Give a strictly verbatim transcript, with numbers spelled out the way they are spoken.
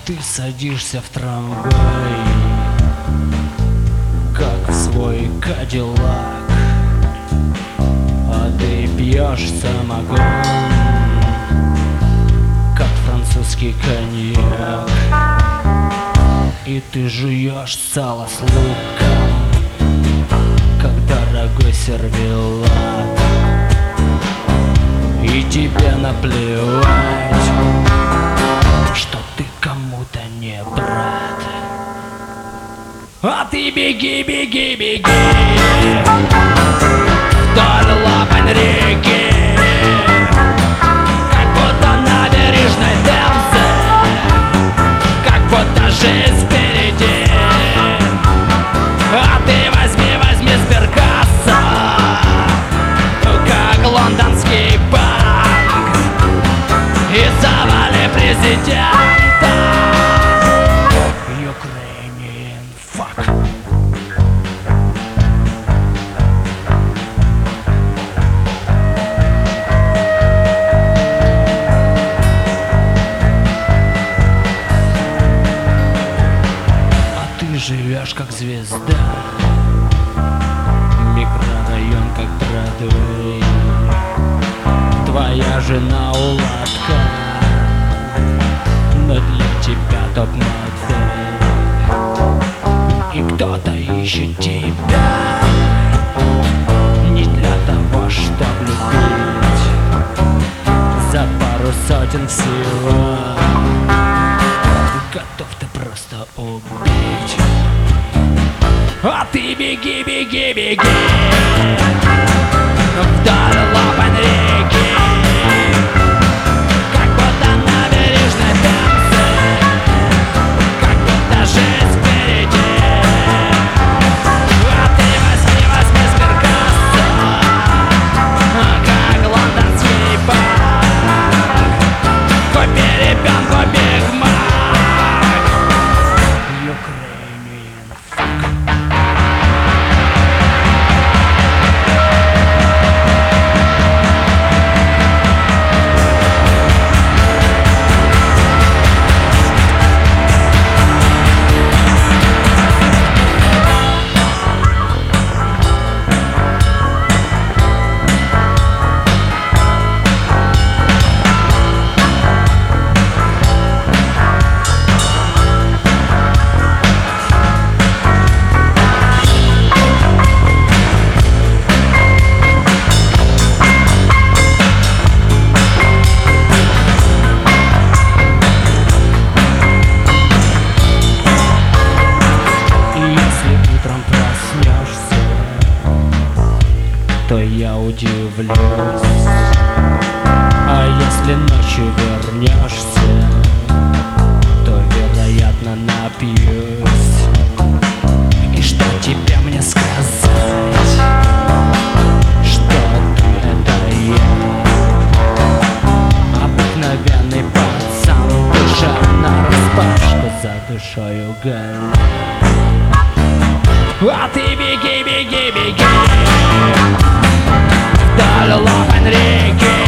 Ты садишься в трамвай, как в свой кадиллак, а ты пьешь самогон, как французский коньяк. И ты жуешь сало с луком, как дорогой сервелат. И тебе наплевать, что ты кому-то не брат. А ты беги, беги, беги вдоль лапань реки, как будто набережной Темзы, как будто жизнь впереди. А ты возьми, возьми сберкасса, как лондонский банк, и завали президента. Ukrainian fuck. А ты живешь как звезда, микрорайон как Бродвей. Твоя жена уладка, но для тебя топ-модель. И кто-то ищет тебя не для того, чтоб любить, за пару сотен всего готов ты просто убить. А ты беги, беги, беги вдоль лапань реки, как будто набережной Темзы, как будто жизнь впереди. А ты возьми, возьми сберкассу, как лондонский банк, купи ребенку Биг Мак. Ukrainian fuck. То я удивлюсь. А если ночью вернешься, то, вероятно, напьюсь. И что тебе мне сказать, что ты — это я, обыкновенный пацан, душа нараспашку, за душою гоня. А ты беги, беги, беги вдоль лапань реки,